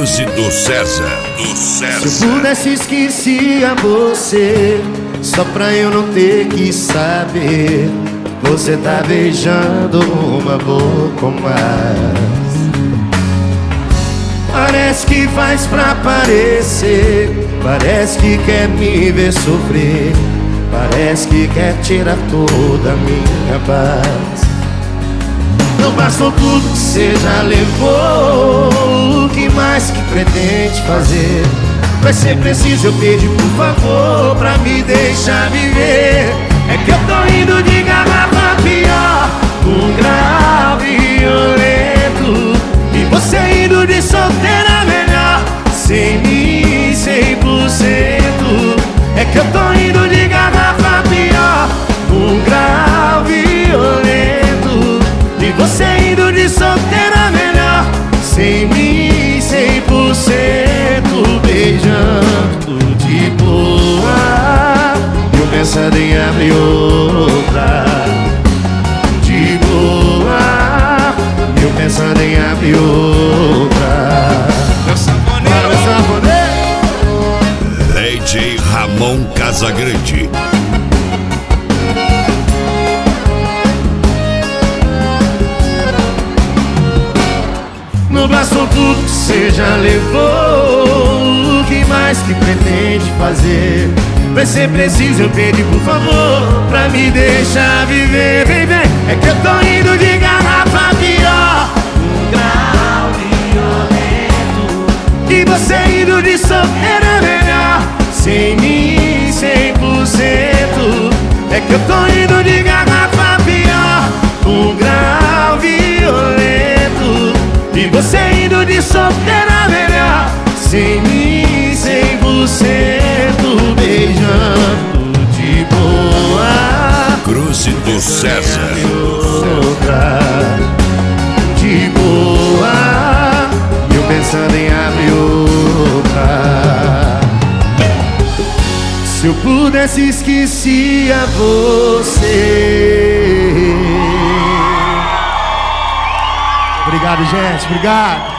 Cruz do César. Se eu pudesse esquecia você, só pra eu não ter que saber. Você tá beijando uma boca ou mais. Parece que faz pra parecer, parece que quer me ver sofrer, parece que quer tirar toda a minha paz. Não bastou tudo que você já levou, o que mais que pretende fazer? Vai ser preciso eu pedir por favor pra me deixar viver. É que eu tô indo de garrafa pior, um grave violento, e você indo de solteira melhor, sem mim 100%. É que eu tô indo de garrafa pior, um grave violento, e você indo de solteira melhor, sem mim 100%. Beijando de boa, eu pensando em abrir outra. De boa, eu pensando em abrir outra. Meu sanfoneiro, Bora, sanfoneiro. DJ Ramon Casagrande. Não bastou tudo que você já levou, o que mais que pretende fazer? Vai ser preciso eu pedir por favor pra me deixar viver. Vem, vem, é que eu tô indo de garrafa pior, um grau violento, e você indo de solteira melhor, sem mim 100%. É que eu tô indo de garrafa pior, um grau violento, e você indo de solteira melhor, sem mim 100%. Beijando de boa, Cruz do César. outra. De boa, eu pensando em abrir outra. Se eu pudesse esquecia você. Obrigado, gente, obrigado.